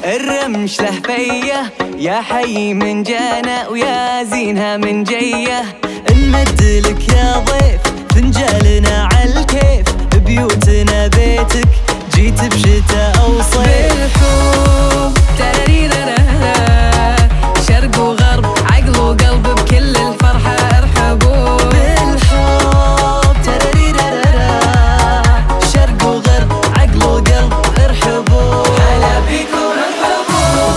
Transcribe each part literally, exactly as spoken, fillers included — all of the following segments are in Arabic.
الرمش له فيه يا حي من جانا ويا زينها من جيه. نمدلك يا ضيف فنجالنا عالكيف، بيوتنا بيتك جيت بشتا أو صيف. بالحب تراريرارا شرق وغرب عقل وقلب بكل الفرحة ارحبوا. بالحب تراريرارا شرق وغرب عقل وقلب ارحبوا. هلا بيكم ارحبوا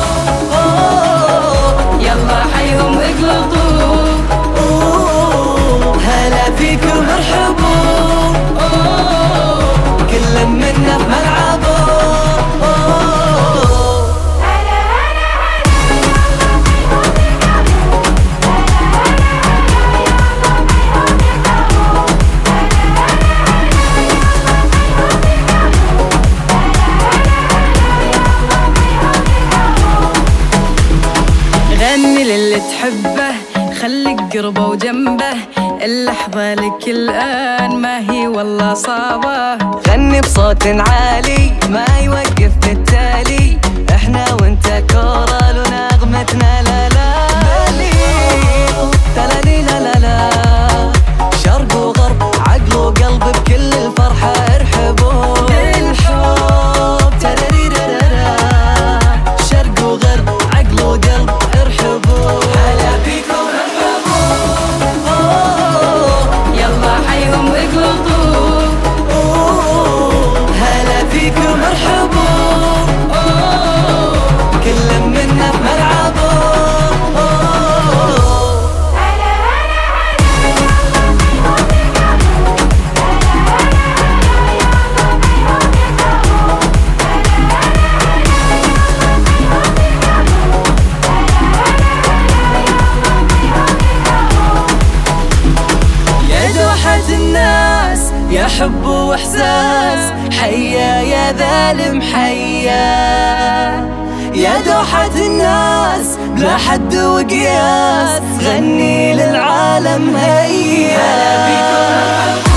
يلا حيهم اقلطوا. هلا فيكم ارحبوا كل منا في ملعبه. غني للي تحبه خليك قربه وجنبه، اللحظة لك الآن ما هي والله صعبة. غني بصوت عالي ما يوقف بالتالي، احنا وانت كورال ونغمتنا لا لا بليغ تلالي لا لا لا. شرق وغرب عقل وقلب بكل الفرحة ارحبوا. بالحب تراريرارا شرق وغرب عقل وقلب ارحبوا. هلا بيكم ارحبوا يلا حيهم اقلطوا. هلا فيكم ارحبوا كل منا في ملعبه. يا دوحة الناس يا حب واحساس، حيا يا ذالم حيا. يا دوحة الناس بلا حد وقياس، غني للعالم هيا. هلا بيكم